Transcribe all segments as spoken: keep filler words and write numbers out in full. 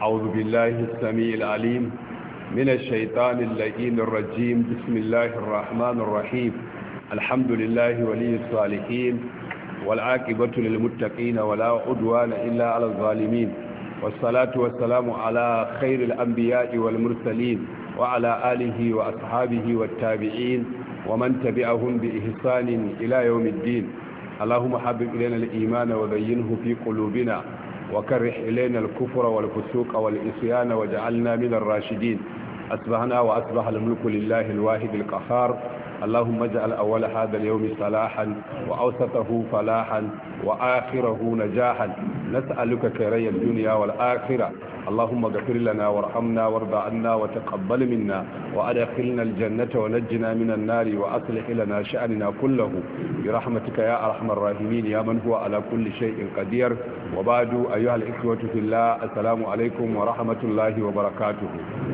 أعوذ بالله السميع العليم من الشيطان اللئيم الرجيم. بسم الله الرحمن الرحيم. الحمد لله ولي الصالحين والعاقبة للمتقين ولا عدوان إلا على الظالمين، والصلاة والسلام على خير الأنبياء والمرسلين وعلى آله وأصحابه والتابعين ومن تبعهم بإحسان إلى يوم الدين. اللهم حبب إلينا الإيمان وزينه في قلوبنا وكره إلينا الكفر والفسوق والعصيان واجعلنا من الراشدين. أصبحنا وأصبح الملك لله الواحد القهار. اللهم اجعل أول هذا اليوم صلاحا وأوسطه فلاحا وآخره نجاحا. نسألك خيري الدنيا والآخرة. اللهم اغفر لنا وارحمنا وارض عنا وتقبل منا وأدخلنا الجنة ونجنا من النار وأصلح لنا شأننا كله برحمتك يا أرحم الراحمين يا من هو على كل شيء قدير. وبعد أيها الإخوة في الله، السلام عليكم ورحمة الله وبركاته.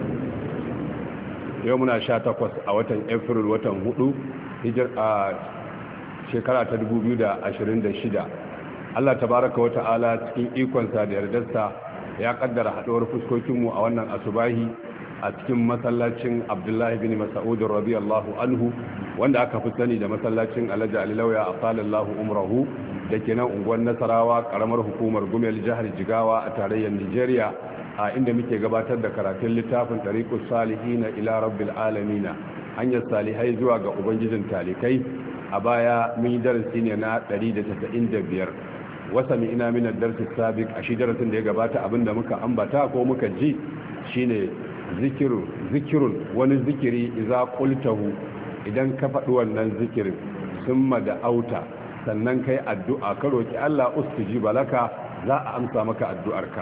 yau muna sha takwas a watan april watan hudu hijir a shekara ta dubu biyu da ashirin da shida. Allah tabaraka wa ta'ala cikin ikonsa da yardarsa ya kaddara haduwar fuskokinmu a wannan asubahi a cikin masallacin Abdullahi bin Mas'ud radiyallahu anhu, wanda aka fi sani da masallacin Alhaji Ali Lauya a sallallahu umrahu da ke nan unguwar Nasarawa, karamar hukumar Gumel, jihar Jigawa a tarayyar Nigeria, a inda muke gabatar da karatun littafin tariqus salihina ila rabbil alamin, hanyar salihai zuwa ga ubangijin talikai. A baya mun yi darasi ne na ɗari da tasa'in da biyar. wasa mi ina min ad-darsi sabiq. a shi darasin da ya gabata abinda muka ambata ko muka ji shine zikiru zikirun wani zikiri idza qultahu, idan ka faɗi wannan zikirin summa da auta sannan kai addu'a ka roki Allah ustujiba laka, za a amsa maka addu'arka.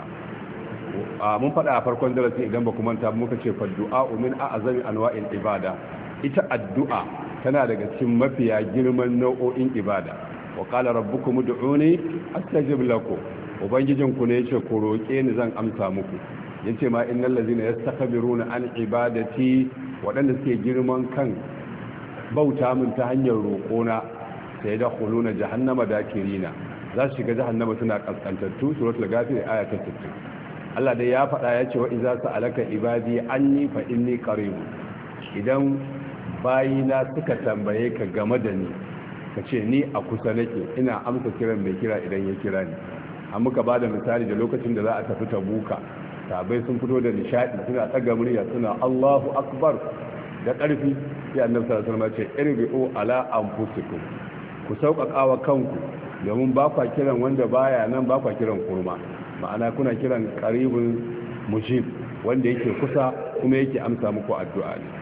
mun faɗa a farkon darasi idan ba kuma ta muka ce fa du'a min a'zami anwa'il ibada. ita addu'a tana daga cikin mafiya girman nau'o'in ibada. wa qala rabbukum ud'uni astajib lakum, ubangijin ku ne yace ku roke ni zan amsa muku. yace ma innal ladzina yastakbiruna an ibadati, wadanda suke girman kan bauta min ta hanyar roƙona sai da khuluna jahannama dakirina, za su shiga jahannama suna kaskantattu. suratul ghafir aya ta sittin. Allah dai ya faɗa ya ce wa iza sa'alaka ibadi anni fa inni qarib. idan bayina suka tambaye ka game da ni, ka ce ni a kusa nake, ina amsa kiran mai kira idan ya kira ni. an muka bada misali da lokacin da za a tafi Tabuka, sahabbai sun fito da nishadi suna tsaga murya suna Allahu akbar da ƙarfi. sai annabi sallallahu alaihi wasallam ya ce irbi'u ala anfusikum, ku sauƙaƙa wa kanku domin ba kwa kiran wanda baya nan, ba kwa kiran kurma. ma'ana kuna kiran qaribul mujib, wanda yake kusa kuma yake amsa muku addu'a ne.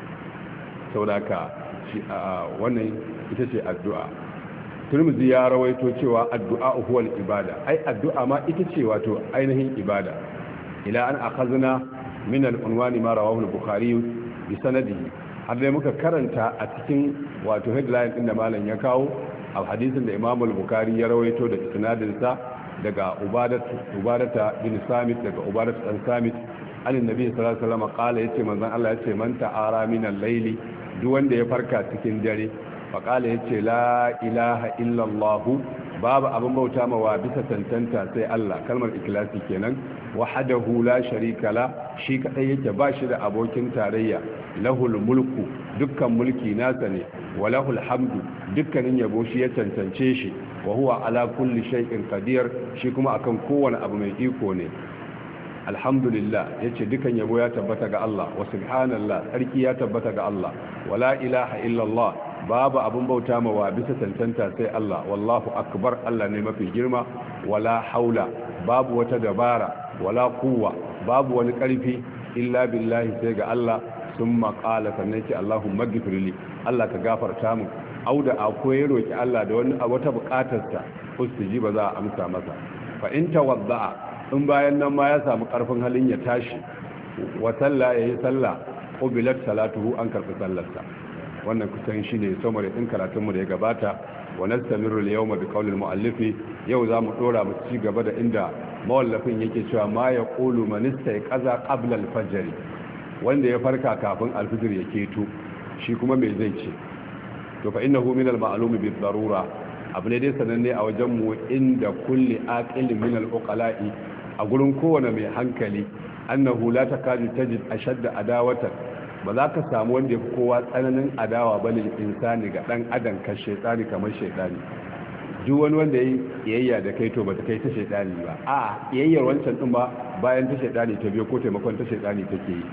saboda ka shi wannan ita ce addu'a. Tirmidhi ya rawaito cewa addu'a huwal ibada, ai addu'a ma ita ce wato ainihin ibada. ila an akhazna min al-unwani ma rawahu al-bukhari bi sanadihi, har dai muka karanta a cikin wato headline din da malam ya kawo a hadisin da Imam al-Bukhari ya rawaito da isnadinsa daga ubadata bin samit, daga ubadata dan samit an annabi sallallahu alaihi wasallam qala, yace manzon Allah yace man ta'ara min al-layli, duk wanda ya farka cikin dare, fa qala yace la ilaha illa Allah, babu abin bauta mawa bisa tantanta sai Allah, kalmar ikhlasi kenan. wahdahu la sharika la, shi kadai yake ba shi da abokin tarayya. lahul mulku, dukkan mulki nasa ne. wa lahul hamdu, dukkanin yabo shi ya tantance shi. wa huwa ala kulli shay'in qadir, shi kuma akan kowane abu mai iko ne. alhamdulillah, yace dukan yabo ya tabbata ga Allah. wa subhanallah, sarki ya tabbata ga Allah. wala ilaha illallah, babu abun bauta mawa bisa tantanta sai Allah. wallahu akbar, Allah ne mafi girma. wala haula, babu wata dabara, wala quwwa, babu wani karfi illa billahi sai ga Allah. summa qala, sannan ce Allahumma ghfirli, Allah ka gafarta mu. auda akwai roki Allah da wani wata bukatarsa, ustujiba za a amsa masa. fa in tawadda, in bayan nan ma ya samu karfin halin ya tashi, wa salla yayi salla, qubilat salatuhu, an karbi sallarsa. wannan kusan shine summary din karatun mu da ya gabata. wa nastamiru al-yawma bi qawli al-muallif, yau zamu dora mu ci gaba da inda mawallafin yake cewa ma yaqulu man istayqaza qabla al-fajr, wanda ya farka kafin al-fajr ya keto, shi kuma me zai ce? to fa innahu min al-ma'lum bi darura, abu ne dai sananne a wajen mu inda kulli aqilin min al-uqala'i a gurin kowane mai hankali annahu la takadu tajid ashadda adawatan ba za ka samu wanda yafi kowa tsananin adawa bane insani ga dan adam ka shaytani kamar shaytani duk wani wanda yayi iyayya da kai to ba ta kai ta shaytani ba a iyayyar wancan din ba bayan ta shaytani ta biyo ko taimakon ta shaytani take yi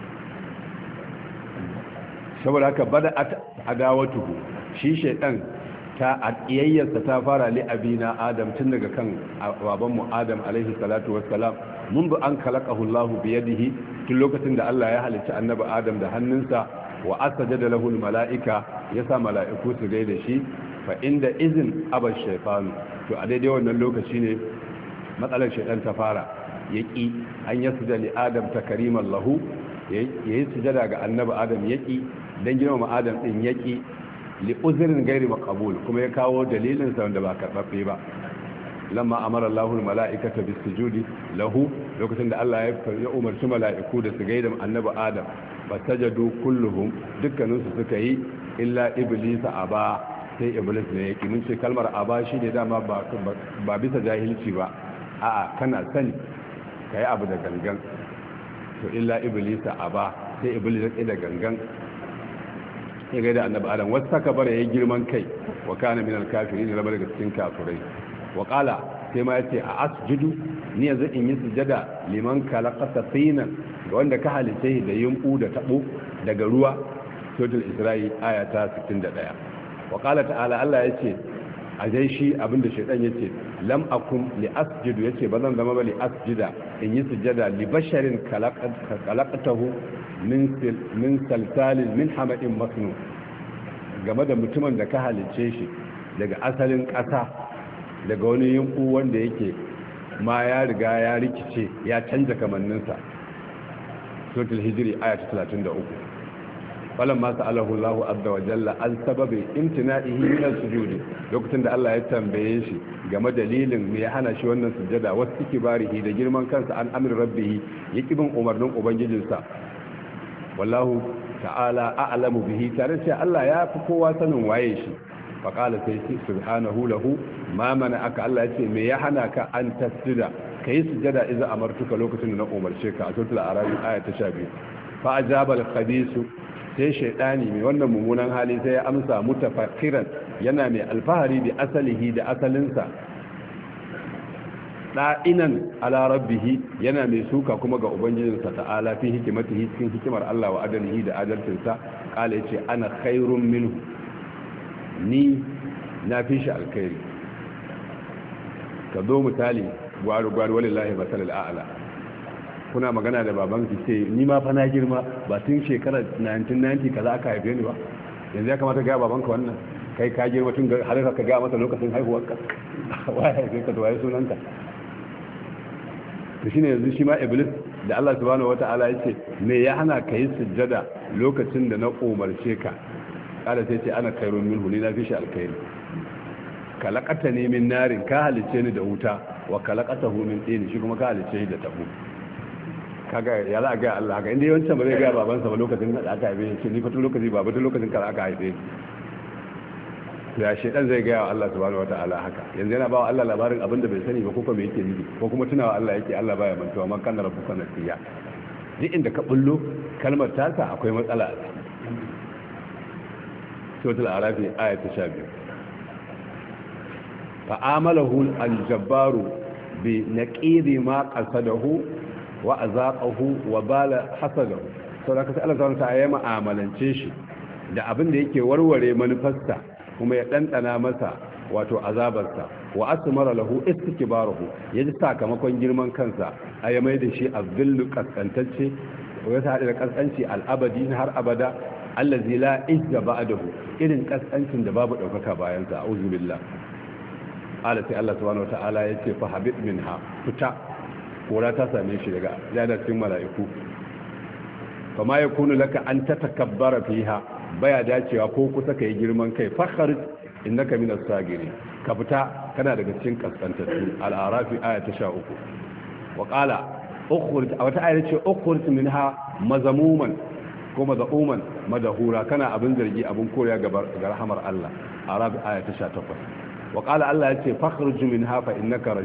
saboda haka bada adawatuhu shi shaytan ta iyayyarsa ta fara li abina adam tun daga kan babanmu adam alaihi salatu wassalam منذ أن خلقه الله بيده tun lokacin da Allah ya halicci annabi Adam da hannunsa wa asjada lahu almalaika yasa mala'iku su gaida shi fa inda izin aba shaytan to a daidai wannan lokaci ne matsalar shaytan ta fara yaki an yasjuda li Adam takriman lahu yayi sujada ga annabi Adam yaki dan girmama Adam din yaki li uzrin gairi maqbul kuma ya kawo dalilin sa wanda ba karbabbe ba lamma amara Allahu al-mala'ikata bis-sujudi lahu lokacin da Allah ya umarci mala'iku da su gaida annabi Adam fasajadu kulluhum dukkanin su suka yi illa iblis aba sai iblis ne yake mun ce kalmar aba shi ne dama ba ba bisa jahilci ba a'a kana sani kai abu da gangan to illa iblis aba sai iblis ya da gangan ya gaida annabi Adam wasu saka bare yayin girman kai wa kana minal kafirin rabar daga cikin kafirai waƙala sai ma ya ce a asjudu ni yanzu in yi sujada liman kalakasa tsinan ga wanda ka halice da yumbu da tabo daga ruwa total isra'i aya ta sittin da ɗaya waƙala ta'ala Allah ya ce a jai shi abinda shaidan ya ce lam akun li asjudu ya ce ba zan zama ba li asjuda in yi sujada li basharin kalakatahu min salsalin min hamadin masnu game da mutumin da ka halice shi daga asalin ƙasa daga wani yinku wanda yake ma ya riga ya rikice ya canja kamanninsa suratul hijri aya talatin da uku falamma sa'alahu Allahu azza wa jalla an sababi imtina'ihi min as-sujudi lokacin da Allah ya tambaye shi game dalilin me ya hana shi wannan sujada wasu kibarihi da girman kansa an amri rabbihi yaki bin umarnin ubangijinsa wallahu ta'ala a'lamu bihi tare da Allah ya fi kowa sanin waye shi faƙala sai ce subhanahu lahu ma mana aka Allah ya ce me ya hana ka an tasjida kai sujada idza amartuka lokacin da na umarce ka a suratul arabi aya ta sha biyu fa ajaba al-khabith sai shaytani mai wannan mummunan hali sai ya amsa mutafakkiran yana mai alfahari da asalihi da asalinsa da'inan ala rabbih yana mai suka kuma ga ubangijinsa ta'ala fi hikimatihi cikin hikimar Allah wa adalihi da adalcinsa kala yace ana khairun minhu ni na fi shi alkhairi ka zo misali gwaru-gwaru walillahi masalal a'ala kuna magana da baban ki ce ni ma fa na girma ba tun shekarar nineteen ninety kaza aka haife ni ba yanzu ya kamata ga baban ka wannan kai ka girma tun har ka ga masa lokacin haihuwar ka waye kai ka waye sunanka to shine yanzu shi ma iblis da Allah subhanahu wataala yace me ya hana kai sujjada lokacin da na umarce ka kada sai ce ana kairun minhu ni na fi shi alkairi kalakata ne min narin ka halice ni da wuta wa kalakata hu min tsini shi kuma ka halice ni da tabo kaga ya za a ga Allah haka inda yawancin ba zai ga babansa ba lokacin da aka haife shi ni fa tun lokaci ba tun lokacin da aka haife ni ya shedan zai ga Allah subhanahu wataala haka yanzu yana bawa Allah labarin abinda bai sani ba ko kuma yake nufi ko kuma tunawa Allah yake Allah baya mantuwa man kana rabbuka nasiya duk inda ka bullo kalmar tasa akwai matsala a ciki suratul arafi aya ta sha biyu fa'amalahu al-jabbaru bi naqidi ma qasadahu wa azaqahu wa bala hasadahu saboda sai Allah subhanahu wa ta'ala ya mu'amalance shi da abin da yake warware manufarsa kuma ya dandana masa wato azabarsa wa asmara lahu istikbaruhu yaji sakamakon girman kansa ayi mai da shi azzillu kaskantacce wa ya hada da kaskanci al-abadi har abada allazi la izza ba'dahu irin kaskancin da babu daukaka bayan sa a'udhu billah ala sai Allah subhanahu wataala yace fa habib minha fita kora ta same shi daga jadatin mala'iku kama yakunu laka an tatakabbara fiha baya dacewa ko kusa kai girman kai fakhar innaka minas sagiri ka fita kana daga cikin kaskantattu al-arafi aya ta sha uku wa qala ukhruj a wata aya ce ukhruj minha mazamuman ko mazauman madahura kana abin zargi abin koriya ga rahamar Allah arabi aya ta sha takwas wa qala Allah yace fakhruj minha fa innaka rajib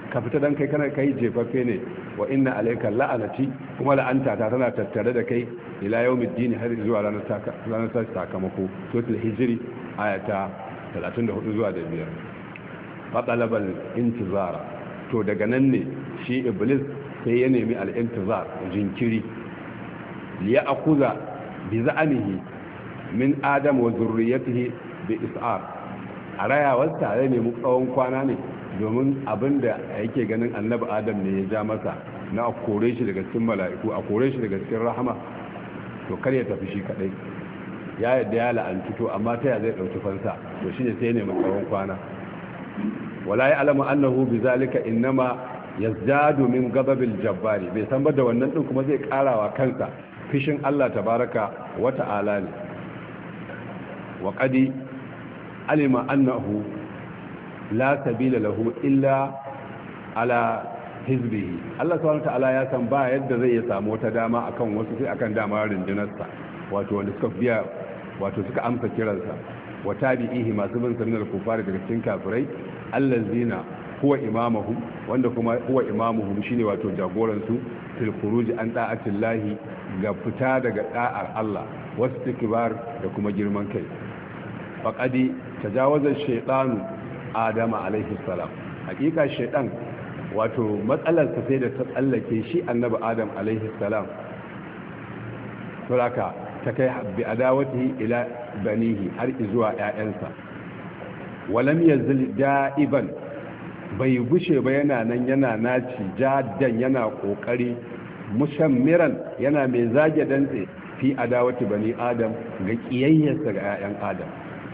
ka fita dan kai kana kai jefaffe ne wa inna alayka la'anati kuma la'anta ta tana tattare da kai ila yawmiddin har zuwa ranar ranar sakamako suratul hijri ayata talatin da hudu zuwa da biyar. Fatalabal intizara, to daga nan ne shi iblis sai ya nemi al-intizar jinkiri liya akuza bi za'anihi min adam wa zurriyatihi bi is'ar, a rayawarsa ya nemi tsawon kwana ne domin abinda yake ganin annabi adam ne ya ja masa na a kore shi daga cikin mala'iku, a kore shi daga cikin rahama, to kar ya tafi shi kadai, ya yadda ya la'antu, to amma ta ya zai dauki fansa, to shine sai ne mai tsawon kwana. Wala ya alamu annahu bizalika innama yazdadu min ghadabil jabbari, bai san ba da wannan din kuma zai karawa kansa fishin Allah tabaraka wa ta'ala ne. Wa qadi alima annahu la sabila lahu illa ala hizbihi, Allah subhanahu wa ta'ala ya san ba yadda zai samu wata dama akan wasu sai akan dama rundunarsa, wato wanda suka biya wato suka amsa kiransa, wa tabi'ihi masu bin sunnar kufari daga cikin kafirai, allazina huwa imamuhum, wanda kuma huwa imamuhum shine wato jagoran su fil khuruj an da'atillahi, ga fita daga da'ar Allah, wasu tikbar da kuma girman kai. Faqadi tajawaza shaytanu adama alaihi salam, hakika shaytan wato matsalar ta sai da ta tsallake shi annabi adam alaihi salam, saboda ta kai bi adawatihi ila banihi har zuwa ƴaƴansa. Walam yazil da'iban, bai gushe ba yana nan yana naci jaddan, yana kokari mushammiran, yana mai zage dantse fi adawati bani adam, ga kiyayyarsa ga ƴaƴan adam,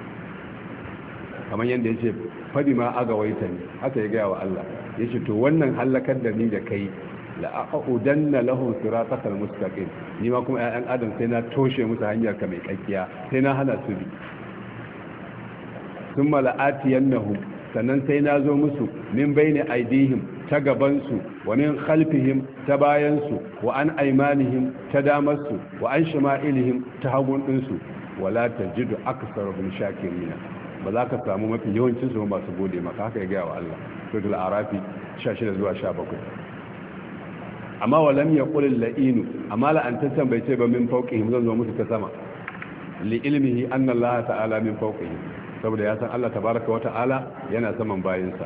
kamar yadda yace fadi ma aga waita ne, haka ya gaya wa Allah, yace to wannan halakar da ni da kai la'aqudanna lahu siratal mustaqim, ni ma kuma ƴaƴan adam sai na toshe musu hanyar ka mai kakkiya, sai na hana su bi. Thumma la'atiyannahum, sannan sai na zo musu min bayni aidihim, ta gaban su, wa min khalfihim, ta bayan su, wa an aymanihim, ta damar su, wa an shama'ilihim, ta hagun din su, wala tajidu aktharuhum shakirina, ba za ka samu mafi yawancin su masu gode maka, haka ya ga wa Allah, suratul arafi sha shida zuwa sha bakwai. Amma walam yaqul la'inu, amma la'antantan bai ce ba min fawqihim, zan zo musu ta sama, li ilmihi anna Allah ta'ala min fawqihim, saboda ya san Allah tabaraka wa ta'ala yana saman bayinsa.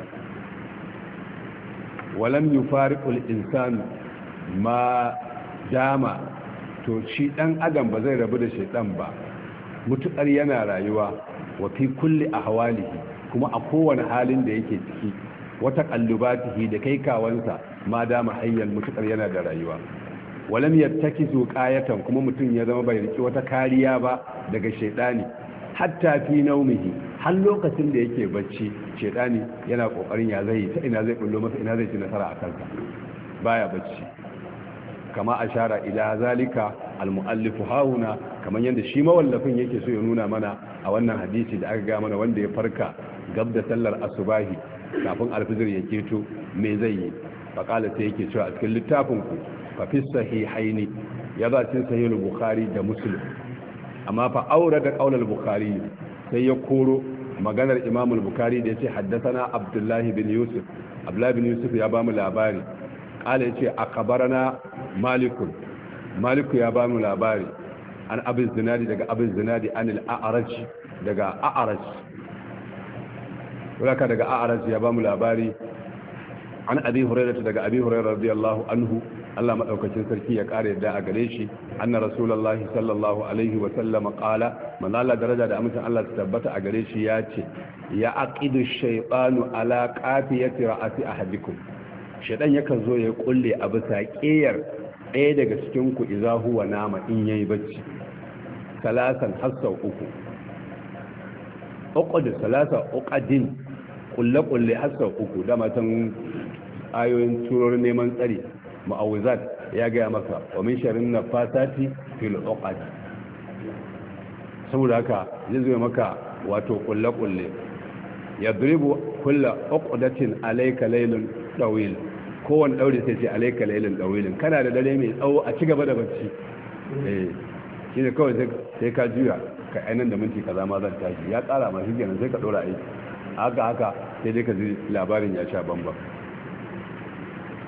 Walam yufariqul insanu ma dama, to shi dan adam ba zai rabu da shaytan ba mutukar yana rayuwa, wa fi kulli ahwalihi, kuma a kowane halin da yake ciki, wata kallubatihi da kai kawansa, ma dama hayyal mutukar yana da rayuwa. Walam yattakizu qayatan, kuma mutum ya zama bai riki wata kariya ba daga shaydani, hatta fi naumihi, har lokacin da yake bacci shaydani yana kokarin ya zai ta ina zai bullo masa, ina zai ci nasara a kansa, baya bacci. Kama ashara ila zalika almuallifu hauna, kamar yadda shi mawallafin yake so ya nuna mana a wannan hadisi da aka ga mana, wanda ya farka gab da sallar asubahi kafin alfijir ya keto me zai yi. Faƙala sai yake cewa a cikin littafinku fa fi sahihaini, ya ba cikin sahihul bukhari da muslim, amma fa aure da qaulul bukhari, sai ya koro maganar imamul bukhari da yace haddathana abdullahi bin yusuf, abdullahi bin yusuf ya ba mu labari, qala yace akhbarana malikun, maliku ya ba mu labari, an abin zinadi daga abin zinadi anil a'raj daga a'raj, wala daga a'raj ya ba mu labari, an abi hurairah daga abi hurairah radiyallahu anhu, Allah madaukakin sarki ya kare yadda a gare shi, anna rasulullahi sallallahu alaihi wa sallam qala, man Allah daraja da amincin Allah ta tabbata a gare shi ya ce, ya aqidu shaytanu ala qafiyati ra'ati ahadikum, shaytan yakan zo ya kulle a bisa ƙeyar ɗaya daga cikin ku idza huwa nama, in yayi bacci, salasan hasau uku, uqad salasa uqadin, kulle kulle hasau uku, da matan ayoyin surorin neman tsari ma'awuzat ya gaya maka, wa min sharrin nafasati fil uqad, saboda haka zai zo maka wato kulle kulle, yadribu kullu uqdatin alayka laylun dawil, kowanne daure sai ce alayka laylun dawilin, kana da dare mai tsawo a ci gaba da bacci, eh shine kawai sai ka juya ka ainihin da minti kaza ma zan tashi, ya tsara ma shi kenan sai ka dora aiki, haka haka sai dai ka ji labarin ya sha bamba.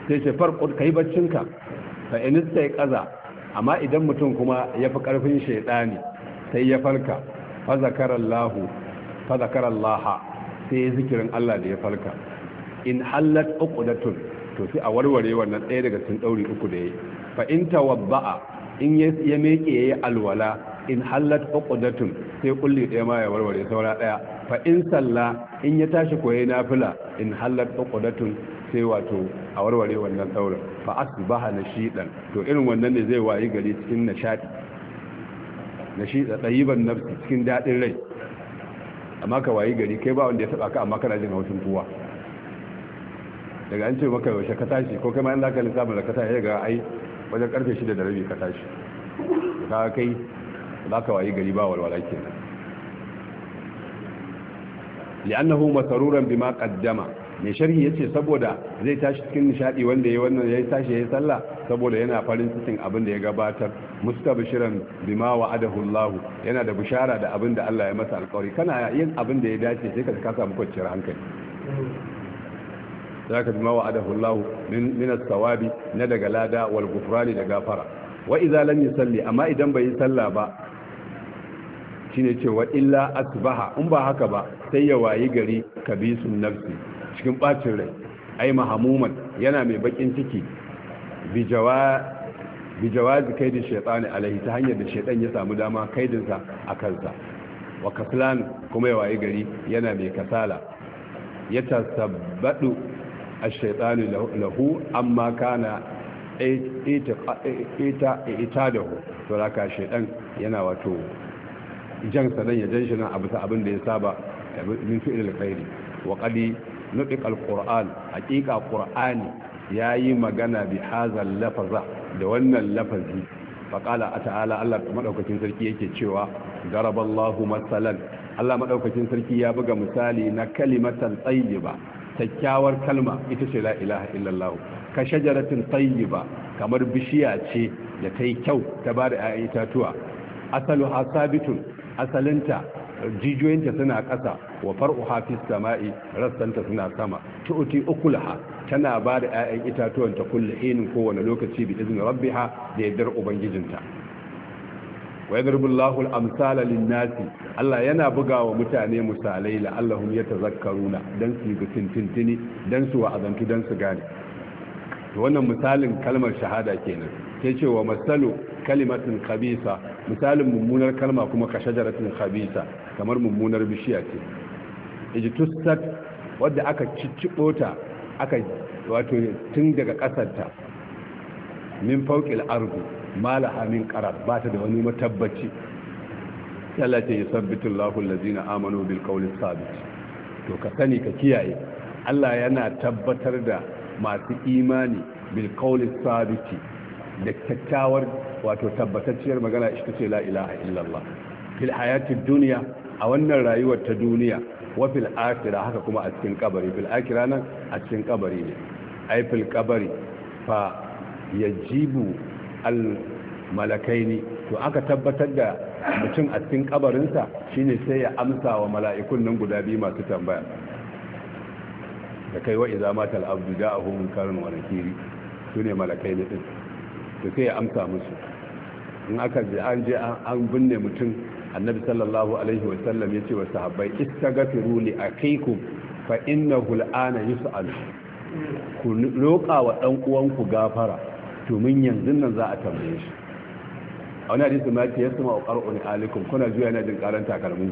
sai ce farko kai baccinka fa in sai kaza amma idan mutum kuma ya fi karfin shaydani sai ya farka fa zakarallahu fa zakarallaha sai ya zikirin Allah da ya farka in hallat uqdatun to sai a warware wannan ɗaya daga cikin dauri uku da yayi fa in tawadda'a in ya meke yayi alwala in hallat uqdatun sai kulli ɗaya ma ya warware saura ɗaya fa in salla in ya tashi koyi nafila in hallat uqdatun sai wato a warware wannan daurin fa asbaha nashidan to irin wannan ne zai wayi gari cikin nishadi nashida tayyiban nafsi cikin dadin rai amma ka wayi gari kai ba wanda ya taba ka amma kana jin haushin kowa daga an ce maka yaushe ka tashi ko kai ma in zaka lissafa da ka tashi ga ai wajen karfe shida da rabi ka tashi ka kai za ka wayi gari ba walwala kenan li'annahu masaruran bima qaddama mai sharhi yace saboda zai tashi cikin nishadi wanda yayi wannan yayi tashi yayi sallah saboda yana farin cikin abin da ya gabatar mustabshiran bima wa'adahu Allah yana da bishara da abin da Allah ya masa alƙawari kana yin abin da ya dace sai ka ka samu kwanciyar hankali zaka bima wa'adahu Allah min min as-sawabi na daga lada wal ghufrani da gafara wa idza lam yusalli amma idan bai yi sallah ba shine cewa illa asbaha in ba haka ba sai ya wayi gari kabisun nafsi cikin bacin rai ai mahamuman yana mai bakin ciki bi jawazi kaidin shaytani alaihi ta hanyar da shaytan ya samu dama kaidinsa a kansa wa kaslan kuma ya wayi gari yana mai kasala ya tasabbadu ash-shaytanu lahu amma kana ita ita ita da hu to raka shaytan yana wato jan sanan ya jan shi nan abu abin da ya saba min fi'il alkhairi wa qadi nutiq alquran haqiqa qur'ani yayi magana bi hadha lafaza da wannan lafazi fa qala ta'ala Allah madaukakin sarki yake cewa daraballahu masalan Allah madaukakin sarki ya buga misali na kalimatan tayyiba kyakkyawar kalma ita ce la ilaha illallah ka shajaratin tayyiba kamar bishiya ce da ta yi kyau ta bada ƴaƴan itatuwa asaluha sabitun asalinta jijiyoyinta suna ƙasa wa far'uha fis sama'i rassanta suna sama tu'ti ukulaha tana ba da 'ya'yan itatuwan ta kullu hinin kowane lokaci bi izinin rabbiha da yardar ubangijinta wa yadribu Allahu al-amsala lin-nasi Allah yana bugawa mutane misalai la'allahum yatazakkaruna dan su yi tintintini dan su wa'azantu dan su gane to wannan misalin kalmar shahada kenan sai ce wa masalu kalimatin khabisa misalin mummunar kalma kuma ka shajaratin khabisa kamar mummunar bishiya ce ijtusat wadda aka ciccibo ta aka wato tun daga kasarta min fawqil ardi malaha min qarar ba ta da wani matabbaci Allah ce yusabbitu Allahu allazina amanu bil qawli sabit to ka sani ka kiyaye Allah yana tabbatar da masu imani bil qawli sabiti da kyakkyawar wato tabbatacciyar magana ita ce la ilaha illallah fil hayatid dunya a wannan rayuwar ta duniya wa fil akhirah haka kuma a cikin kabari fil akhirah nan a cikin kabari ne ai fil kabari fa yajibu al malakaini to aka tabbatar da mutum a cikin kabarinsa shine sai ya amsa wa mala'ikun nan guda biyu masu tambaya da kai wa idza matal abdu ja'ahu munkarun wa nakiri sune malakaini din to sai ya amsa musu in aka je an je an binne mutum annabi sallallahu alaihi wasallam ya ce wa sahabbai istaghfiru li akikum fa innahu al'ana yus'al ku roƙa wa dan uwanku gafara to mun yanzu nan za a tambaye shi a wani hadisi ma ce yasma qara'un alaikum kuna juya yana jin karanta kalmun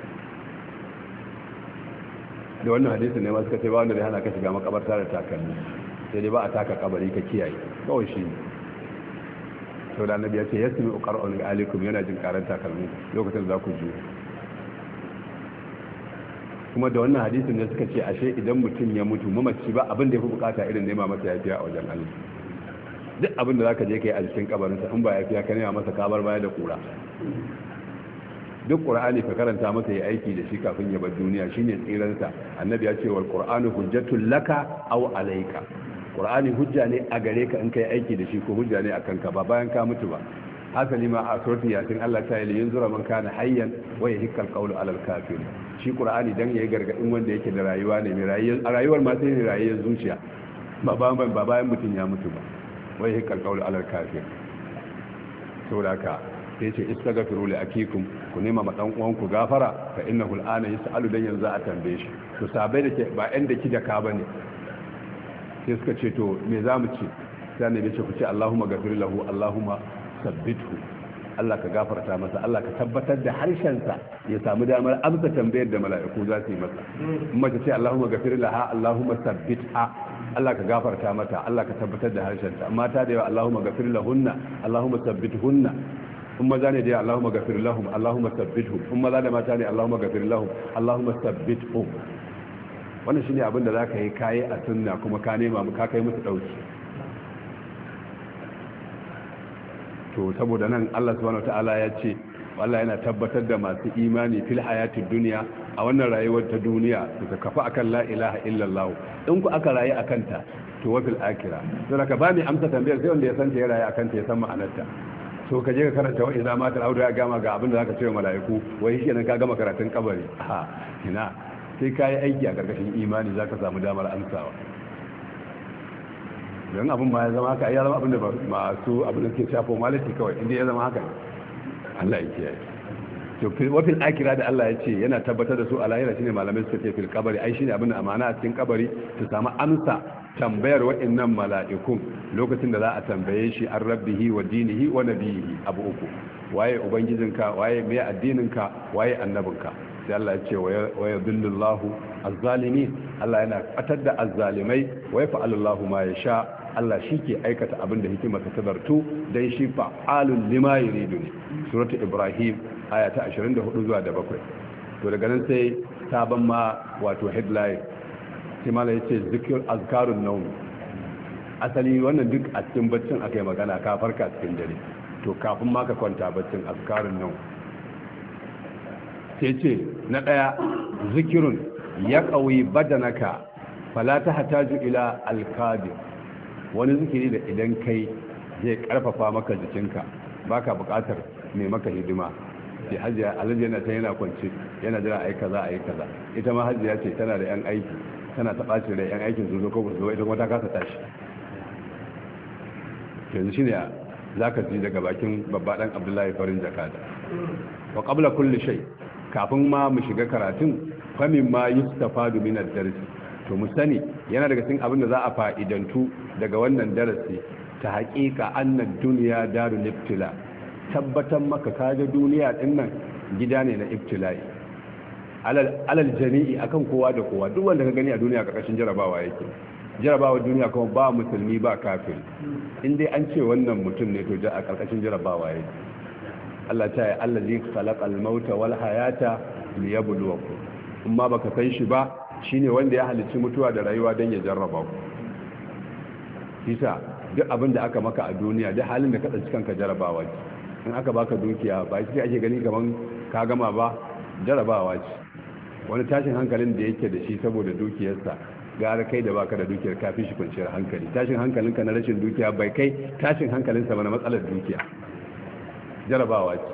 da wannan hadisi ne ma suka ce ba wanda zai hana ka shiga makabarta da takalmi sai dai ba a taka kabari ka kiyaye kawai shi to da annabi ya ce yasmi qara'un alaikum yana jin karanta kalmu lokacin da za ku ju kuma da wannan hadisin ne suka ce ashe idan mutum ya mutu mamaci ba abin da yafi bukata irin nema masa yafiya a wajen Allah duk abin da zaka je kai a cikin kabarin sa in ba yafiya ka nema masa kabar baya da kura duk qur'ani ka karanta masa yayi aiki da shi kafin ya bar duniya shine tsiran sa annabi ya ce wal qur'anu hujjatul laka aw alayka qur'ani hujja ne a gare ka in kai aiki da shi ko hujja ne akan ka ba bayan ka mutu ba hasali ma a suratul yasin Allah ta yi yanzura man kana hayyan wa yahikal qawlu alal kafir shi qur'ani dan yayi gargadin wanda yake da rayuwa ne mai rayuwar a rayuwar ma sai rayuwar zuciya ba bayan mutum ya mutu ba wai hikal qawl alal kafir saboda haka sai ce istaghfiru li akikum ku nema ma dan uwanku gafara fa innahu al'ana yas'alu dan yanzu a tambaye shi to sabai da ke ba ɗan da ki da ka bane sai suka ce to me zamu ce sai annabi ce ku ce Allahumma ghafir lahu Allahumma sabbithu Allah ka gafarta masa Allah ka tabbatar da harshensa ya samu damar amsa tambayar da mala'iku za su yi masa in mace ce Allahumma ghafir laha Allahumma sabbitha Allah ka gafarta mata Allah ka tabbatar da harshenta amma ta da yawa Allahumma ghafir lahunna Allahumma sabbithunna in maza ne da yawa Allahumma ghafir lahum Allahumma sabbithum in maza da mata ne Allahumma ghafir lahum Allahumma sabbithum wannan shine abin da zaka yi kai a sunna kuma ka nema ka kai musu dauki to saboda nan Allah subhanahu wataala ya ce Allah yana tabbatar da masu imani fil hayatid dunya a wannan rayuwar ta duniya su kafa akan la ilaha illallah in ku aka rayu akan ta to wa fil akhirah to ka ba ni amsa tambayar sai wanda ya san ta ya rayu akan ta ya san ma'anarta to ka je ka karanta wa idza matal audu ya gama ga abin da zaka ce wa mala'iku wai shi kenan ka gama karatun kabari a ina sai kai aiki a karkashin imani zaka samu damar amsawa don abin ma ya zama haka ya zama abin da masu abin da ke shafo malaki kawai inda ya zama haka Allah ya kiyaye to wafin akira da Allah ya ce yana tabbatar da su a lahira shine malamai suka ce fil kabari ai shine abin da amana a cikin kabari su samu amsa tambayar wa'annan mala'ikun lokacin da za a tambaye shi an rabbihi wa dinihi wa nabiyihi abu uku waye ubangijinka waye mai addininka waye annabinka sai Allah ya ce wa yadhillullahu az-zalimin Allah yana fatar da az-zalimai wa yaf'alullahu ma yasha Allah shi ke aikata abin da hikimarsa ta zartu dan shi fa'alun lima yuridu ne suratul ibrahim aya ta ashirin da hudu zuwa da bakwai to daga nan sai sabon ma wato headline sai mala yace zikr azkarun nawm asali wannan duk a cikin baccin akai magana ka farka cikin dare to kafin ma ka kwanta baccin azkarun nawm sai ce na daya zikirun ya qawi badanaka fala tahtaju ila alqadir wani zikiri da idan kai zai karfafa maka jikinka baka bukatar mai maka hidima sai hajiya alhaji yana ta yana kwance yana jira a yi kaza a yi kaza ita ma hajiya ce tana da yan aiki tana ta ɓaci da yan aikin su zo ko su zo ita kuma ta kasa tashi yanzu shine za ka ji daga bakin babba ɗan abdullahi farin jakada wa qabla kulli shay kafin ma mu shiga karatun famin ma yustafadu min ad-darsi to mu sani yana daga cikin abin da za a fa'idantu daga wannan darasi ta haƙiƙa annad duniya darul ibtila tabbatar maka kaga duniya din nan gida ne na ibtila'i alal jami'i akan kowa da kowa duk wanda ka gani a duniya karkashin jarabawa yake jarabawa duniya kuma ba musulmi ba kafiri in dai an ce wannan mutum ne to a karkashin jarabawa yake Allah ta yi allazi khalaqal mauta wal hayata liyabluwakum amma baka san shi ba shine wanda ya halicci mutuwa da rayuwa dan ya jarraba ku kisa duk abin da aka maka a duniya duk halin da ka tsinci kanka jarabawa ce in aka baka dukiya ba shi ake gani kaman ka gama ba jarabawa ce wani tashin hankalin da yake da shi saboda dukiyarsa gara kai da baka da dukiyar kafin shi kwanciyar hankali tashin hankalinka na rashin dukiya bai kai tashin hankalinsa ba na matsalar dukiya jarabawa ce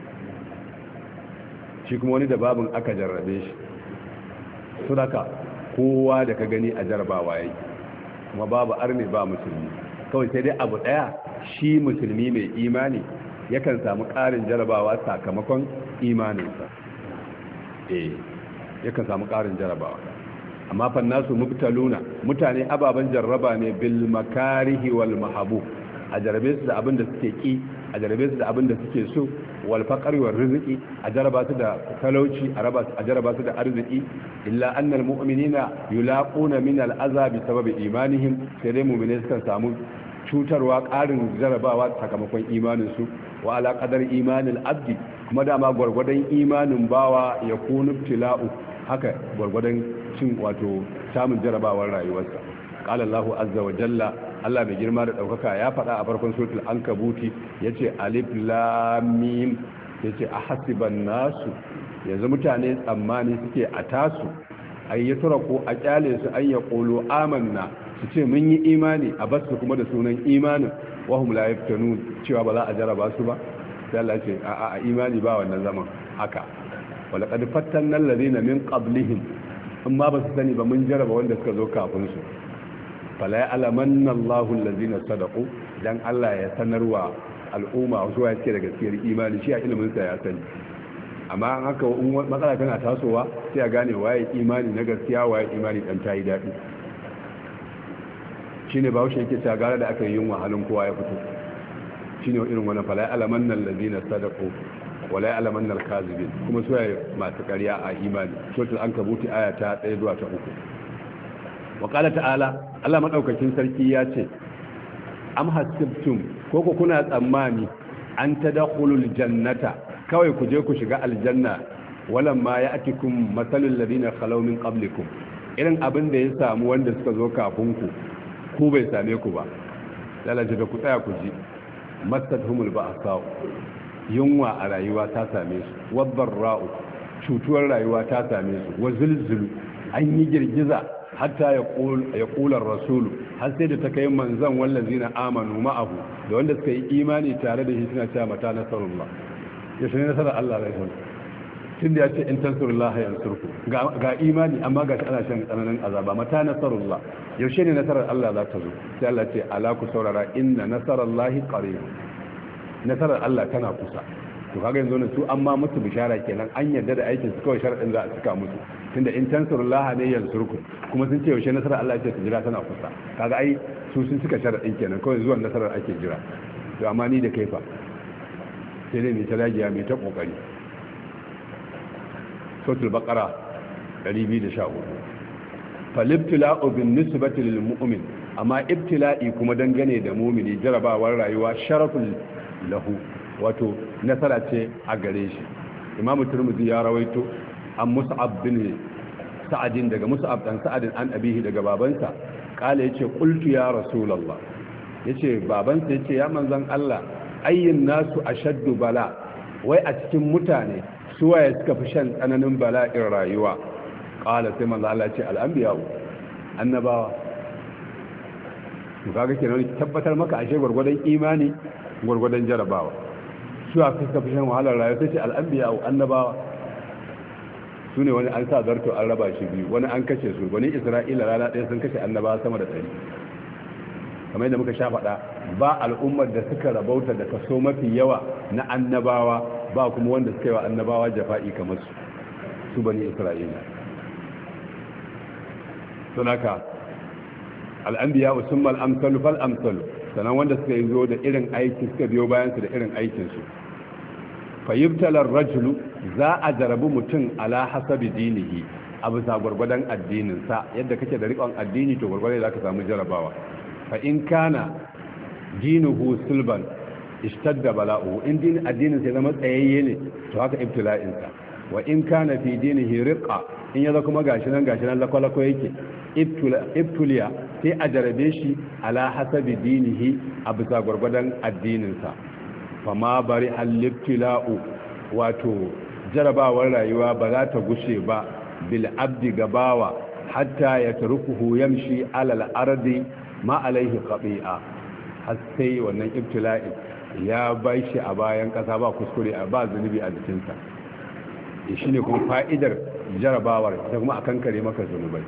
shi kuma wani da babin aka jarrabe shi su daga kowa da ka gani a jarabawa yake kuma babu arne ba musulmi kawai sai dai abu daya shi musulmi mai imani yakan samu ƙarin jarabawa sakamakon imaninsa eh yakan samu ƙarin jarabawa amma fa nasu mubtaluna mutane ababan jarraba ne bil makarihi wal mahabub a jarabe su da abin da suke ki a jarabe su da abin da suke so wal faqri wal rizqi a jaraba su da talauci a raba a jaraba su da arziki illa anna al mu'minina yulaquna min al azabi sababi imanihim sai dai mu'mine suka samu cutarwa ƙarin jarabawa sakamakon imaninsu wa ala qadar imanil abdi kuma dama gwargwadon imanin bawa ya kunu tila'u haka gwargwadon cin wato samun jarabawar rayuwarsa qala Allahu azza wa jalla Allah mai girma da daukaka ya faɗa a farkon suratul ankabuti yace alif lam mim yace ahasiban nasu yanzu mutane tsammani suke a tasu ayyatura ko a kyale su an yaqulu amanna su ce mun yi imani a basu kuma da sunan imanin wahum la yaftanun cewa ba za a jaraba su ba sai Allah ce a a imani ba wannan zaman haka wala qad fattanna alladhina min qablihim amma ba su sani ba mun jaraba wanda suka zo kafin su fala ya'lamanna Allahu allazina sadaqu dan Allah ya sanarwa al'umma zuwa yake da gaskiyar imani shi a ilimin sa ya sani amma an haka matsala tana tasowa sai a gane waye imani na gaskiya waye imani dan tayi dadi shine bawo shi yake ta gara da aka yi yunwa halin kowa ya fito shine irin wannan fala ya'lamanna allazina sadaqu wala ya'lamanna al-kazibin kuma su masu ƙarya a imani suratul ankabuti aya ta ɗaya zuwa ta uku wa qala ta'ala Allah madaukakin sarki ya ce am hasibtum ko ku kuna tsammani an tadkhulul jannata kawai ku je ku shiga aljanna walamma ya'tikum masalul ladina khalaw min qablikum irin abin da ya samu wanda suka zo kafin ku ku bai same ku ba lalace da ku tsaya ku ji masadhumul ba'sa yunwa a rayuwa ta same su wabbar ra'u cutuwar rayuwa ta same su wa zulzulu an yi girgiza hatta ya ƙular rasulu har sai da ta kai manzan wallazi na amanu ma'ahu da wanda suka yi imani tare da shi suna cewa mata nasarullah ya shi ne nasarar Allah zai sun tun da ya ce in tansurullah ya surku ga imani amma ga shi ana shan tsananin azaba mata nasarullah yaushe ne nasarar Allah za ta zo sai Allah ce ala ku saurara inna nasarallahi qarib nasarar Allah tana kusa to kaga yanzu ne su amma musu bishara kenan an yarda da aikin su kawai sharadin za a cika musu tunda in tansurullah ne yansurku kuma sun ce yaushe nasarar Allah ce su jira tana kusa kaga ai su sun cika sharadin kenan kawai zuwan nasarar ake jira to amma ni da kaifa sai dai mai ta dagiya mai ta kokari suratul baqara ɗari biyu da sha uku falibtila'u bin nisbati lil mu'min amma ibtila'i kuma dangane da mu'mini jarabawar rayuwa sharaful lahu wato nasara ce a gare shi imamu turmuzi ya rawaito an mus'ab bin sa'adin daga mus'ab dan sa'adin an abihi daga babansa kala yace qultu ya rasulullah yace babansa yace ya manzon Allah ayyin nasu ashaddu bala wai a cikin mutane suwaye suka fi shan tsananin bala'in rayuwa kala sai manzon Allah yace al-anbiya annabawa to kaga kenan tabbatar maka ashe gurgurdan imani gurgurdan jarabawa su a fuska fi shan wahalar rayuwa sai ce al'ambiya a annabawa su ne wani an sa zarto an raba shi biyu wani an kashe su wani isra'ila rana ɗaya sun kashe annabawa sama da ɗari kamar yadda muka sha faɗa ba al'ummar da suka rabauta da kaso mafi yawa na annabawa ba kuma wanda suka yi wa annabawa jafa'i kamar su su bani isra'ila sun haka al'ambiya sun mal amsalu fal amsalu sannan wanda suka yi zo da irin aiki suka biyo bayansu da irin aikinsu fayyubtalar rajulu za a jarabi mutum ala hasabi dinihi a bisa gwargwadon addininsa yadda kake da riƙon addini to gwargwadon za ka samu jarabawa fa in kana dinuhu sulban ishtadda bala'uhu in din addinin sai zama tsayayye ne to haka ibtila'insa wa in kana fi dinihi riqa in yaza kuma gashi nan gashi nan lakwalako yake ibtuliya sai a jarabe shi ala hasabi dinihi a bisa gwargwadon addininsa fama bari al-ibtila'u wato jarabawar rayuwa ba za ta gushe ba bil abdi gabawa hatta ya tarukuhu yamshi alal ardi ma alaihi qabi'a har sai wannan ibtila'in ya bai shi a bayan kasa ba kuskure ba zunubi a jikinsa shi ne kuma fa'idar jarabawar da kuma a kankare maka zunubai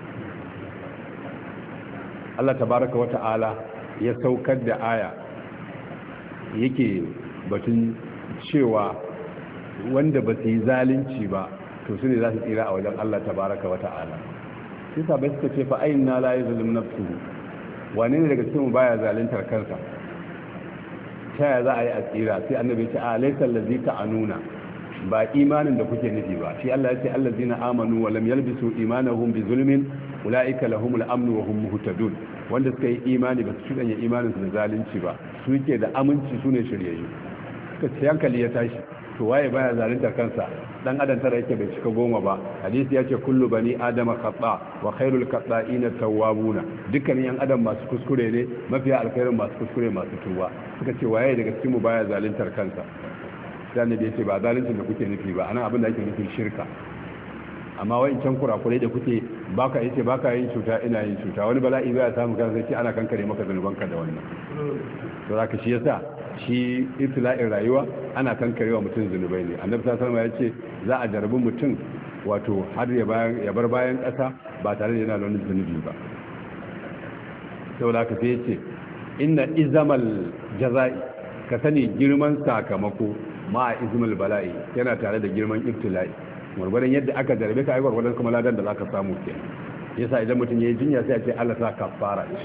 Allah tabaraka wa ta'ala ya saukar da aya yake batun cewa wanda ba su yi zalunci ba to su ne za su tsira a wajen Allah tabaraka wa ta'ala sai sabai suka ce fa ayin na la yazlim nafsuhu wane ne daga cikin mu baya zaluntar kansa ta ya za a yi a tsira sai annabi ya ce a laysa allazi ta'anuna ba imanin da kuke nufi ba shi Allah ya ce allazina amanu wa lam yalbisu imanahum bi zulmin ulaika lahumul amnu wa hum muhtadun wanda suka yi imani ba su shuganya imanin su da zalunci ba su yake da aminci su ne shiryayyu suka ce hankali ya tashi to waye baya zalunta kansa dan adam tara yake bai cika goma ba hadisi ya ce kullu bani adama khata wa khairul khata'ina tawwabuna dukkanin yan adam masu kuskure ne mafiya alkhairin masu kuskure masu tuba suka ce waye daga cikin mu baya zaluntar kansa sai annabi ya ce ba zaluncin da kuke nufi ba anan abin da ake nufi shirka amma wai can kurakurai da kuke baka yace baka yin cuta ina yin cuta wani bala'i ba ya samu kan sai ce ana kankare maka zanubanka da wannan to zaka shi yasa shi ibtila'in rayuwa ana kankarewa mutum zunubai ne annabi sallallahu alaihi wasallam ya ce za a jarabi mutum wato har ya bayan ya bar bayan kasa ba tare da yana da wani zunubi ba saboda ka sai ce inna izamal jaza'i ka sani girman sakamako ma izmal bala'i yana tare da girman ibtila'i gwargwadon yadda aka jarabe ka ai gwargwadon kuma ladan da zaka samu ke yasa idan mutum yayi jinya sai a ce Allah sa kafara shi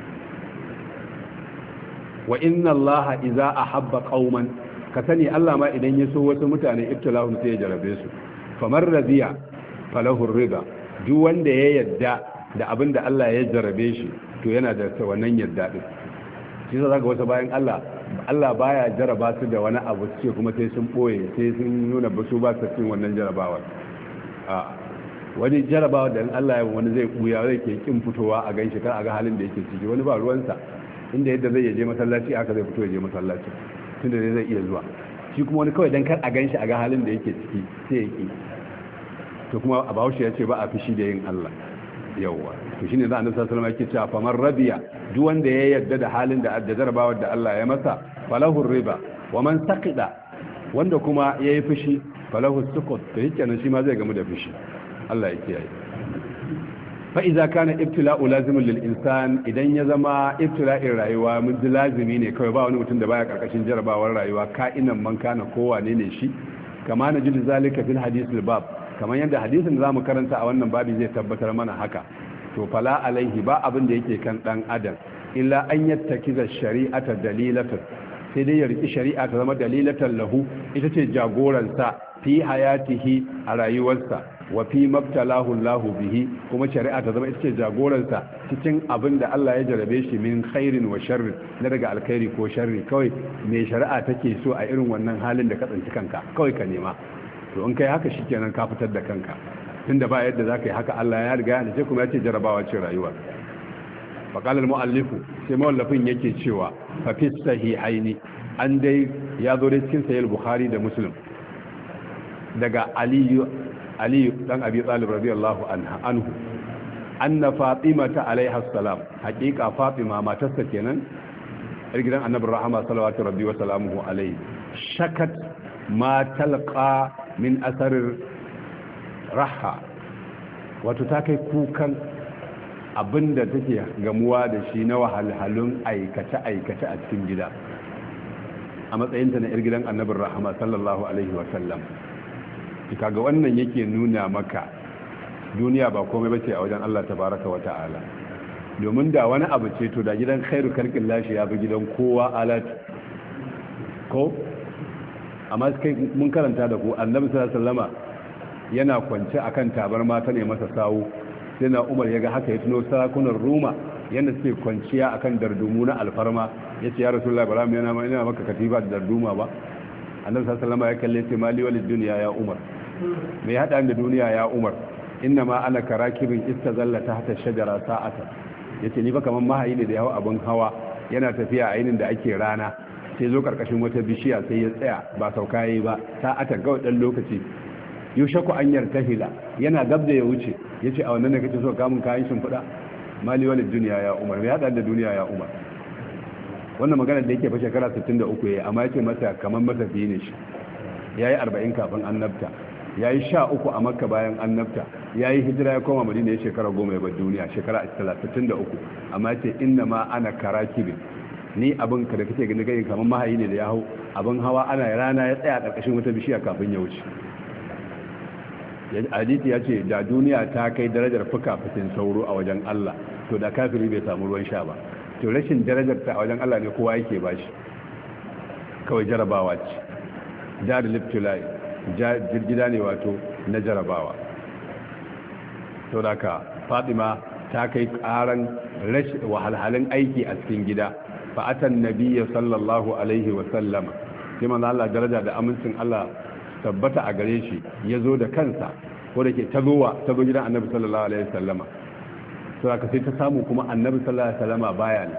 wa inna Allah idza ahabba qauman ka sani Allah ma idan ya so wasu mutane ibtilahum sai ya jarabe su famar radiya falahu rida duk wanda ya yadda da abin da Allah ya jarabe shi to yana da wannan yadda din shi yasa zaka wasu bayan Allah Allah baya jaraba su da wani abu ce kuma sai sun boye sai sun nuna ba su ba su cikin wannan jarabawar a wani jarabawa da Allah ya wani zai buya zai ke kin fitowa a ganshi kar a ga halin da yake ciki wani ba ruwansa inda yadda zai je masallaci aka zai fito ya je masallaci tunda zai iya zuwa shi kuma wani kawai dan kar a ganshi a ga halin da yake ciki sai ya ki to kuma a Bahaushe ya ce ba a fishi da yin Allah yawwa to shine da Annabi sallallahu alaihi wasallam yake cewa famar rabiya duk wanda ya yarda da halin da da jarabawar da Allah ya masa falahu riba wa man saqida wanda kuma yayi fushi falahu sukut to yake nan shi ma zai gamu da fushi Allah ya kiyaye fa idza kana ibtila'u lazimun lil insan idan ya zama ibtila'in rayuwa mun ji lazimi ne kawai ba wani mutum da baya karkashin jarabawar rayuwa ka'inan man kana kowane ne shi kama na jin zalika fil hadith al bab kamar yadda hadisin da zamu karanta a wannan babi zai tabbatar mana haka to fala alaihi ba abin da yake kan dan adam illa an yattakiza shari'ata dalilatan sai dai ya riki shari'a ta zama dalilatan lahu ita ce jagoransa fi hayatihi a rayuwarsa wa fi mabtalahu Allahu bihi kuma shari'a ta zama ita ce jagoransa cikin abin da Allah ya jarabe shi min khairin wa sharri na daga alkhairi ko sharri kawai me shari'a take so a irin wannan halin da ka tsinci kanka kawai ka nema to in kai haka shikenan ka fitar da kanka tunda ba yadda zaka yi haka Allah ya riga ya ce kuma ya ce jarabawa ce rayuwa faqala al-muallif sai mawallafin yake cewa fa fi sahihaini an dai ya zo da cikin sahih bukhari da muslim daga ali ali dan abi talib radiyallahu anha anhu anna fatimata alaiha salam haqiqa fatima matarsa kenan gidan annabi rahama sallallahu rabbi wa salamuhu alaihi shakat ma talqa min asarir raha wato ta kai kukan abinda take gamuwa da shi na wahalhalun aikace-aikace a cikin gida a matsayinta na 'yar gidan annabin rahama sallallahu alaihi wasallam kaga wannan yake nuna maka duniya ba komai bace a wajen Allah tabaraka wa ta'ala domin da wani abu ce to da gidan khairu kalkin lashi ya bi gidan kowa alat ko amma kai mun karanta da ku annabi sallallahu alaihi wasallama yana kwance akan tabarma ta ne masa sawu sai na Umar yaga haka ya tuno sarakunan Roma yanda suke kwanciya akan dardumu na alfarma yace ya rasulullahi bara mu yana ma ina maka katiba da darduma ba annabi sallallahu alaihi wasallama ya kalle ce mali walid dunya ya Umar me ya hada da duniya ya Umar inna ma ana karakibin istazalla tahta shajara sa'ata yace ni ba kaman mahayi ne da yawo abun hawa yana tafiya a yinin da ake rana sai zo karkashin wata bishiya sai ya tsaya ba sauka yayi ba sa'ata ga dan lokaci yushaku an yartahila yana gab da ya wuce yace a wannan ne kace so kamun kayan shimfida mali walid dunya ya Umar me ya hada da duniya ya Umar wannan magana da yake fa shekara sittin da uku yayi amma yace masa kaman matafiyi ne shi yayi arba'in kafin annabta yayi sha uku a Makka bayan annabta yayi hijira ya koma Madina ya shekara goma ya bar duniya shekara sittin da uku amma yace inna ma ana karakibi ni abin ka da kake gani gani kaman mahayi ne da ya hau abin hawa ana rana ya tsaya karkashin wata bishiya kafin ya wuce hadisi ya ce da duniya ta kai darajar fuka-fukin sauro a wajen Allah to da kafiri bai samu ruwan sha ba to rashin darajar ta a wajen Allah ne kowa yake bashi kawai jarabawa ce jari liftulai jirgida ne wato na jarabawa to da ka fatima ta kai karan wahalhalin aiki a cikin gida fa'atan nabiyya sallallahu alaihi wasallama sai manzo Allah daraja da amincin Allah tabbata a gare shi ya zo da kansa ko da ke tazowa tazo gidan annabi sallallahu alaihi wasallama to aka sai ta samu kuma annabi sallallahu alaihi wasallama baya ne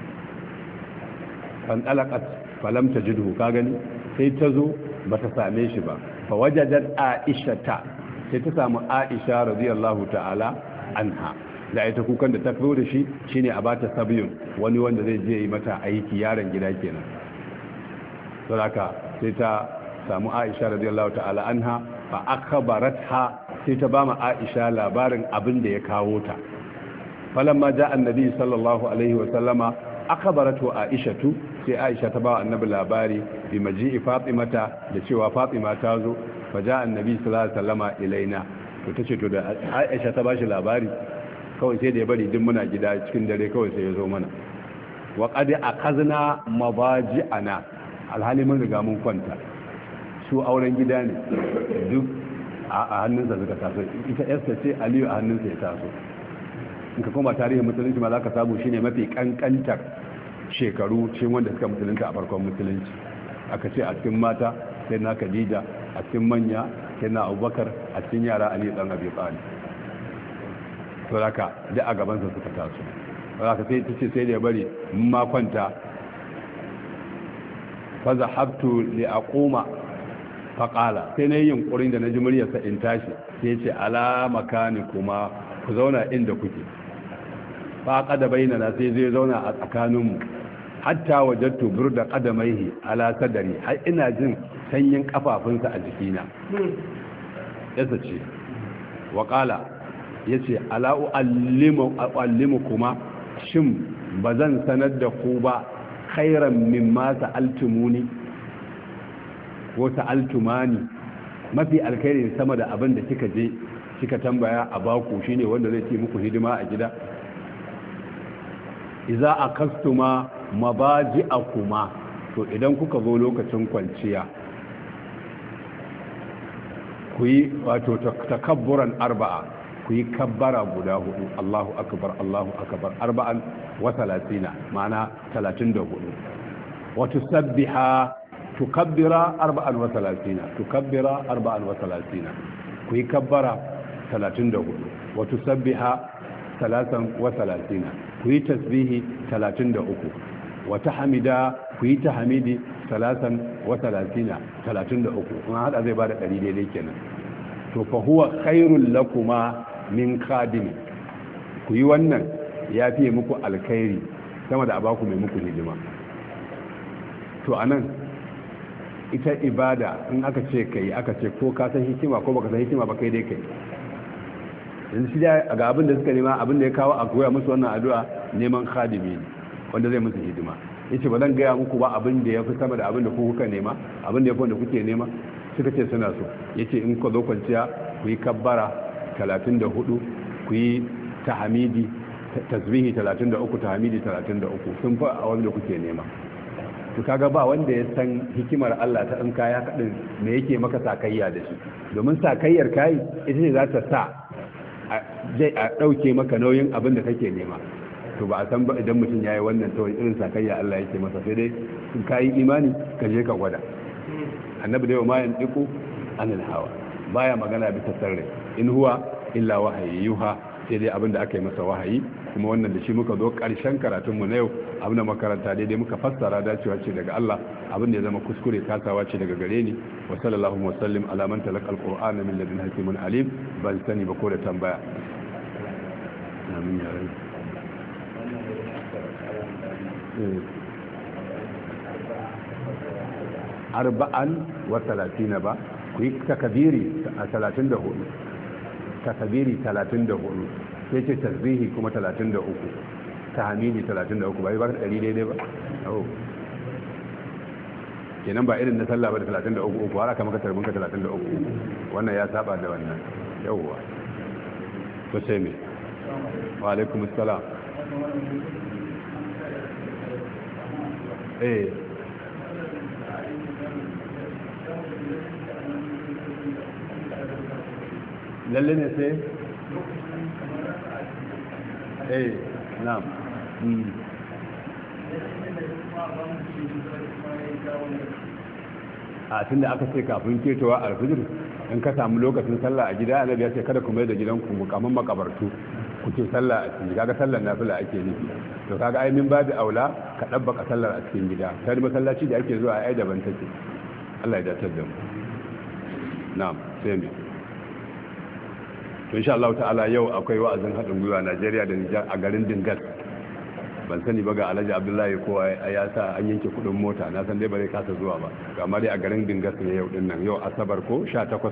kan talaqat falam tajidhu ka gani sai ta zo bata same shi ba fa wajadat aisha ta sai ta samu aisha radiyallahu ta'ala anha da ita kukan da ta fito da shi shine a bata sabiyun wani wanda zai je yi mata aiki yaron gida kenan to haka sai ta samu aisha radiyallahu ta'ala anha fa akhbaratha sai ta bama aisha labarin abin da ya kawo ta falamma ja annabi sallallahu alaihi wa sallama akhbaratu aishatu sai aisha ta ba annabi labari bi maji'i fatimata da cewa fatima ta zo fa ja annabi sallallahu alaihi wa sallama ilaina to tace to da aisha ta bashi labari kawai sai da ya bari duk muna gida cikin dare kawai sai ya zo mana wa qad akazna mabaji'ana alhali mun riga mun kwanta su auren gida ne duk a hannunsa suka taso ita yarsa ce aliyu a hannunsa ya taso in ka koma tarihin musulunci ma za ka samu shine mafi kankantar shekaru cikin wanda suka musulunta a farkon musulunci aka ce a cikin mata sai na khadija a cikin manya sai na abubakar a cikin yara ali dan abi talib to haka da a gabansa suka taso haka sai ta ce sai da ya bari mun ma kwanta fa zahabtu li aquma fa qala sai na yi yunkurin da na ji muryarsa in tashi sai ya ce ala makani kuma ku zauna inda kuke fa qada bainana sai zai zauna a tsakaninmu hatta wajadtu burda qadamaihi ala sadari har ina jin sanyin kafafunsa a jikina yasa ce wa qala yace ala uallimu uallimu kuma shin bazan sanar da ku ba khairan mimma sa'altumuni ko sa'altumani mafi alkhairi sama da abin da kika je kika tambaya a baku shine wanda zai ci muku hidima a gida iza akastuma mabaji'akuma to idan kuka zo lokacin kwanciya ku yi wato takabburan arba'a ku yi kabbara guda hudu Allahu akbar Allahu akbar arba'an wa talatina ma'ana talatin da hudu wa tusabbiha tukabbira arba'an wa talatina tukabbira arba'an wa talatina ku yi kabbara talatin da hudu wa tusabbiha talatan wa talatina ku yi tasbihi talatin da uku wa tahmida ku yi tahmidi talatan wa talatina talatin da uku in hada zai bada ɗari daidai kenan to fa huwa khairul lakuma min khadim ku yi wannan ya fiye muku alkhairi sama da abaku mai muku hidima to anan ita ibada in aka ce kai aka ce ko ka san hikima ko baka san hikima ba kai dai kai yanzu shi ga abin da suka nema abin da ya kawo a koya musu wannan addu'a neman khadimi ne wanda zai musu hidima yace ba zan gaya muku ba abin da ya fi sama da abin da ku kuka nema abin da ya fi wanda kuke nema suka ce suna so yace in ku zo kwanciya ku yi kabbara talatin da hudu ku yi tahmidi tasbihi talatin da uku tahmidi talatin da uku sun fa a wanda kuke nema to kaga ba wanda ya san hikimar Allah ta in kaya kadin me yake maka sakayya da shi domin sakayyar kai ita ce za ta sa a dauke maka nauyin abin da kake nema to ba a san ba idan mutum yayi wannan to irin sakayya Allah yake masa sai dai in kai imani ka je ka gwada annabi da yau ma yan diku anil hawa baya magana bi tasarri in huwa illa wahayi yuha sai dai abin da aka yi masa wahayi kuma wannan da shi muka zo ƙarshen karatunmu na yau abin da makaranta daidai muka fassara dacewa ce daga Allah abin da ya zama kuskure kasawa ce daga gare ni wa sallallahu wa sallim ala man talaqa alquran min ladun hakimin alim ban sani ba ko da tambaya amin ya rabbi arba'an wa talatina ba ku yi takabiri a talatin da hudu takabiri talatin da hudu sai ce tasbihi kuma talatin da uku tahmidi talatin da uku ba yi ba ɗari daidai ba oh kenan ba irin na sallah ba da talatin da uku uku har aka maka tarbinka talatin da uku wannan ya saba da wannan yawwa to sai me wa alaikum assalam eh lalle ne sai eh na'am mm a tunda aka ce kafin ketowa alfijir in ka samu lokacin sallah a gida annabi ya ce kada ku mai da gidanku mukamman makabartu ku ce sallah a cikin kaga sallar nafila ake nufi to kaga ai min babu aula ka dabbaka sallar a cikin gida sai masallaci da ake zuwa ai daban take Allah ya dace da mu na'am sai mu to insha Allah ta'ala yau akwai wa'azin haɗin gwiwa Najeriya da Nijar a garin Dingas ban sani ba ga Alhaji Abdullahi ko ya sa an yanke kudin mota na san dai bare kasa zuwa ba amma dai a garin Dingas ne yau din nan yau asabar ko sha takwas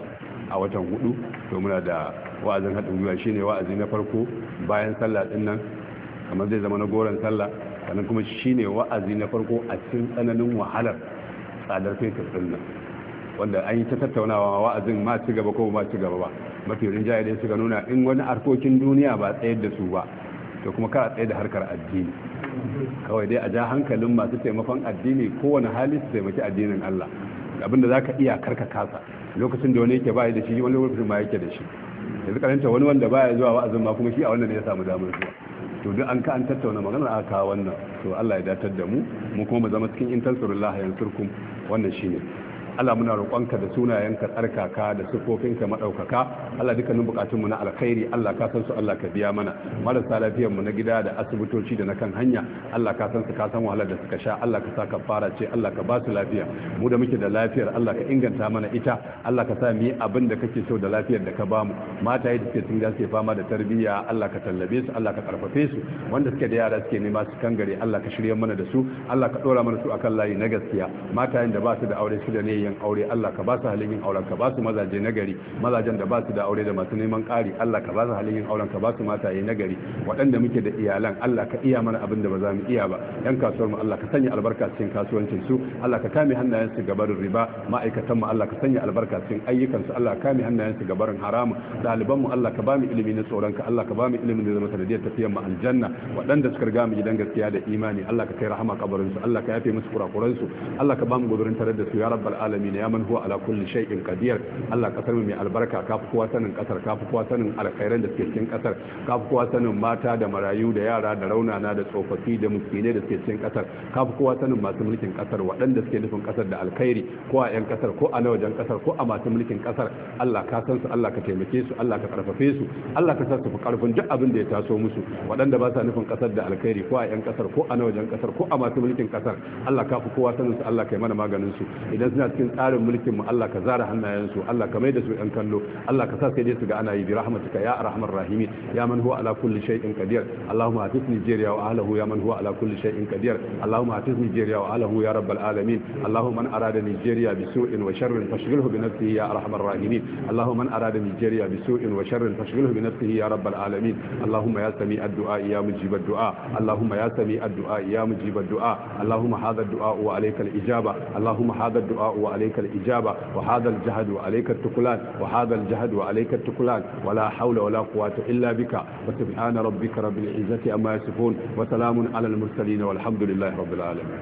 a watan hudu to muna da wa'azin haɗin gwiwa shine wa'azi na farko bayan sallah din nan kamar zai zama na goron sallah sannan kuma shine wa'azi na farko a cikin tsananin wahalar tsadar fetur din nan wanda an yi ta tattaunawa wa'azin ma ci gaba ko ba ci gaba ba mafi rinjaye dai suka nuna in wani harkokin duniya ba tsayar da su ba to kuma kar a tsaye da harkar addini kawai dai a ja hankalin masu taimakon addini kowane hali su taimaki addinin Allah abinda za ka iya karka kasa lokacin da wani yake baya da shi wani lokacin ma yake da shi yanzu karanta wani wanda baya zuwa wa'azin ma kuma shi a wannan ne ya samu damar zuwa to duk an ka an tattauna maganar aka kawo wannan to Allah ya datar da mu mu kuma mu zama cikin in tansurullah yansurkum wannan shine Allah muna roƙonka da sunayenka tsarkaka da sifofinka madaukaka Allah dukkanin bukatunmu na alkhairi Allah ka san su Allah ka biya mana marasa lafiyar mu na gida da asibitoci da na kan hanya Allah ka san su ka san wahalar da suka sha Allah ka sa ka fara ce Allah ka ba su lafiya mu da muke da lafiyar Allah ka inganta mana ita Allah ka sa mu yi abin da kake so da lafiyar da ka ba mu mata da suke tunga suke fama da tarbiyya Allah ka tallabe su Allah ka karfafe su wanda suke da yara suke nema su kangare Allah ka shirye mana da su Allah ka dora mana su akan layi na gaskiya mata da ba su da aure su da ne yin aure Allah ka ba su halin yin auren ka ba su mazaje nagari mazajen da ba su da aure da masu neman ƙari Allah ka ba su halin yin auren ka ba su mataye nagari waɗanda muke da iyalan Allah ka iya mana abin da ba za mu iya ba yan kasuwar mu Allah ka sanya albarka cikin kasuwancin su Allah ka kame hannayen su gabarin riba ma'aikatan mu Allah ka sanya albarka cikin ayyukan su Allah ka kame hannayen su gabarin haramu ɗaliban mu Allah ka ba mu ilimi na tsoron ka Allah ka ba mu ilimin da zama sanadiyar tafiyar mu aljanna waɗanda suka riga mu gidan gaskiya da imani Allah ka kai rahama kabarin su Allah ka yafe musu kurakuran su Allah ka ba mu gudurin tare da su ya rabbal alamin ya man huwa ala kulli shay'in qadir Allah kasar mu mai albarka kafi kowa sanin kasar kafi kowa sanin alkhairan da suke cikin kasar kafi kowa sanin mata da marayu da yara da raunana da tsofaffi da miskinai da suke cikin kasar kafi kowa sanin masu mulkin kasar waɗanda suke nufin kasar da alkhairi ko a yan kasar ko a na wajen kasar ko a masu mulkin kasar Allah ka san su Allah ka taimake su Allah ka karfafe su Allah ka sa su fi karfin duk abin da ya taso musu waɗanda ba sa nufin kasar da alkhairi ko a yan kasar ko a na wajen kasar ko a masu mulkin kasar Allah ka fi kowa sanin su Allah ka yi mana maganin su idan suna cikin tsarin mulkin mu Allah ka zara hannayensu Allah ka mai da su ɗan kallo Allah ka sa sai dai su ga ana yi bi rahmatika ya arhamar rahimin ya man huwa ala kulli shay'in qadir Allahumma hafiz Nigeria wa ahlihi ya man huwa ala kulli shay'in qadir Allahumma hafiz Nigeria wa ahlihi ya rabbal alamin Allahumma man arada Nigeria bi su'in wa sharrin fashghilhu bi nafsihi ya arhamar rahimin Allahumma man arada Nigeria bi su'in wa sharrin fashghilhu bi nafsihi ya rabbal alamin Allahumma ya sami ad-du'a ya mujib ad-du'a Allahumma ya sami ad-du'a ya mujib ad-du'a Allahumma hadha ad-du'a wa alayka al-ijaba Allahumma hadha ad-du'a wa alayka al-ijaba وهذا الجهد وعليك التكلان وهذا الجهد وعليك التكلان ولا حول ولا قوة إلا بك وسبحان ربك رب العزة أما يصفون وسلام على المرسلين والحمد لله رب العالمين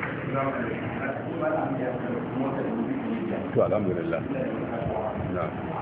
الحمد لله نعم